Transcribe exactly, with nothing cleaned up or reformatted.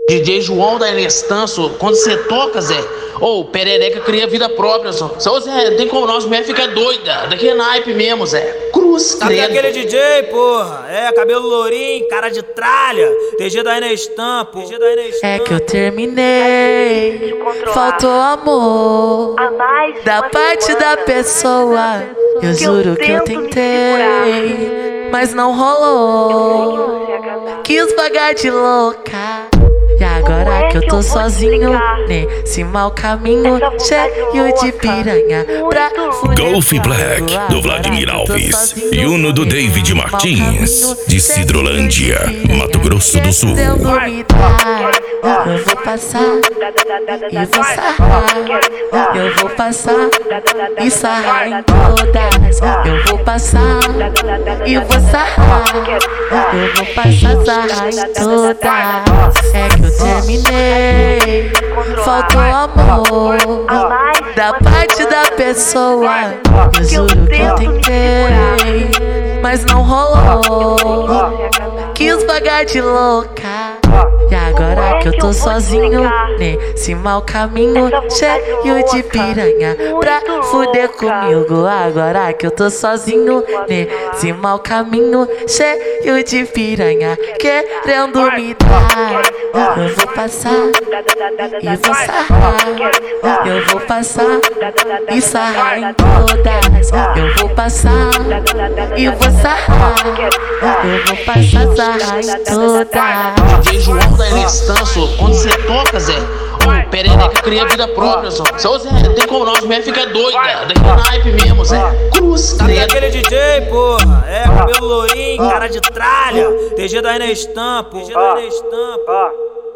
D J João da Inestanço, quando você toca, Zé, ô, oh, perereca cria vida própria, só. Só, Zé, não tem como não, as mulheres ficam doidas. Daquele naipe mesmo, Zé. Cruz, Sabe credo. daquele D J, porra? É, cabelo lourinho, cara de tralha. T G da Inestan, pô. T G da Inestan. É que eu terminei, faltou amor da parte da pessoa. Eu juro que eu tentei, mas não rolou. Quis pagar de louca. E agora que eu tô sozinho nesse mau caminho, cheio de piranha pra fuder. Golf Black, do Vladimir Alves, e Uno do David Martins, de Cidrolândia, Mato Grosso do Sul. Eu vou passar e vou sarrar. Eu vou passar e sarrar em todas. Eu vou passar e vou sarrar. Eu vou passar, sarrar em todas. É que eu terminei, faltou amor da parte da pessoa. Eu juro que eu tentei, mas não rolou. Quis pagar de louca. E agora que eu tô sozinho nesse mau caminho, cheio de piranha pra fuder comigo. Agora que eu tô sozinho nesse mau caminho, cheio de piranha querendo me dar. Eu vou passar e vou sarrar. Eu vou passar e sarrar em todas. Eu vou passar e vou sarrar. Eu vou passar, sarrar em todas. D J João da Inestanço, quando você toca, Zé, ô, oh, perereca cria vida própria, só. Só, Zé, não tem como não, as mulheres ficam doidas. Daquele naipe mesmo, Zé. Cruz, Sabe credo. daquele D J, porra? É, cabelo lourinho, cara de tralha. T G da Inestan, pô. T G da Inestan, pô.